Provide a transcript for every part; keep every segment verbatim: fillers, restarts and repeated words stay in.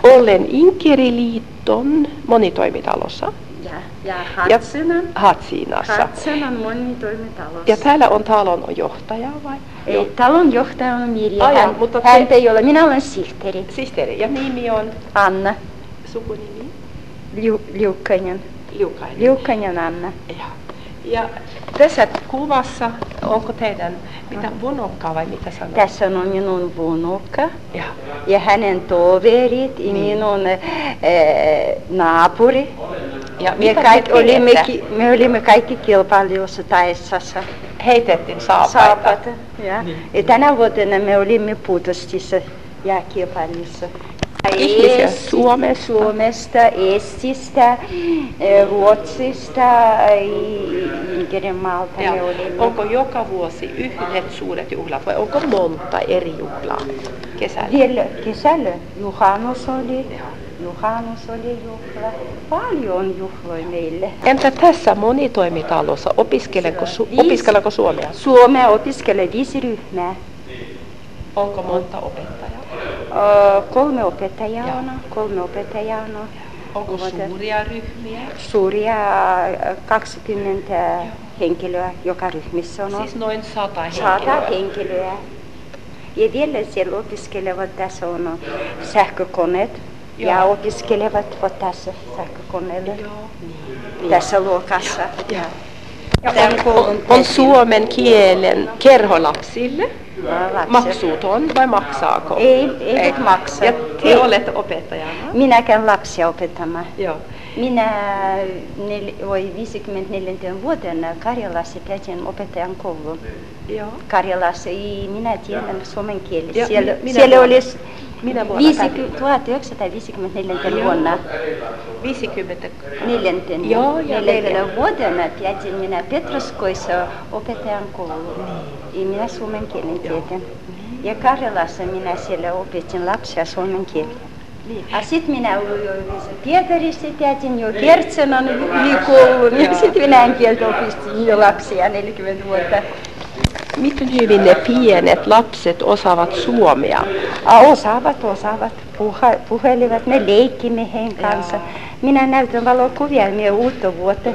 olen Inkeriliiton monitoimitalossa. Ja, ja Hatzinan. Hatsinassa. Hatzinan monitoimitalossa. Ja täällä on talon johtaja vai? Ei, talon johtaja on Mirja. Ai, Hän, mutta hän se... ei ole, minä olen sihteeri. Sihteeri. Ja nimi on? Anna. Sukunimi? Liu, Liukkainen. Liukkainen. Liukkainen Anna. Ja. Ja tässä kuvassa, onko teidän mitä vonokkaa vai mitä sanoo? Tässä on minun vonokka ja, ja hänen toverit ja minun äh, naapuri. Ja me, kaikki olimme, me olimme kaikki kilpailussa Taessassa. Heitettiin saapaita. Saapaita ja. Niin. Ja tänä vuotena me olimme Putostissa jääkilpailussa. Ihmisiä Suomesta. Suomesta, Estistä, Ruotsista, Inkerimaalta me olimme. Onko joka vuosi yhdet suuret juhlat vai onko monta eri juhlaa kesällä? Vielä kesällä juhannus oli, juhannus oli juhla. Paljon juhloja meille. Entä tässä monitoimitalossa, opiskelenko, su- opiskelenko suomea? Suomea opiskelee viisi ryhmää. Onko monta opettajaa? Uh, kolme opettajaa on, kolme opettajaa on. Onko suuria ryhmiä? Suuria, kaksikymmentä henkilöä joka ryhmissä on. Siis noin sata henkilöä? Sata henkilöä. Ja vielä siellä opiskelevat, tässä on sähkökoneet. Joo. Ja opiskelevat tässä sähkökoneella. Joo. Niin. Tässä luokassa. Ja. Ja on, on, on suomen kielen kerholapsille maksuton vai maksaako? Ei, ei, ei maksa. Ja te ei. Olette opettajana? Minä käyn lapsia opettamaan. Joo. Minä nel, voi viisikymmentäneljä vuotena Karjalassa käyn opettajan koulun. Joo. Karjalassa ei minä tiedän suomen kieli. Ja, siellä minä siellä vuonna? oli tuhatyhdeksänsataaviisikymmentäneljä vuonna. viisikymmentäneljä. Joo, ja neljänä vuotena käyn minä Petroskoissa opettajan koulun. Ja minä suomen kielen tiedän. Ja Karjalassa minä siellä opetin lapsia suomen kielen. Ja sitten minä Pietarissa käyn jo Kertsenan ylikoulun ja sitten venäjän kieltä opistin jo lapsia neljäkymmentä vuotta. Miten hyvin ne pienet lapset osaavat suomea? Ah, osaavat, osaavat. Puha, puhelivat, me leikkimme heidän kanssa. Minä näytän valokuvia, me uutta vuotta,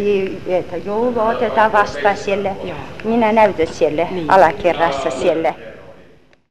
että joulua otetaan vastaan siellä. Minä näytän siellä niin. Alakerrassa siellä.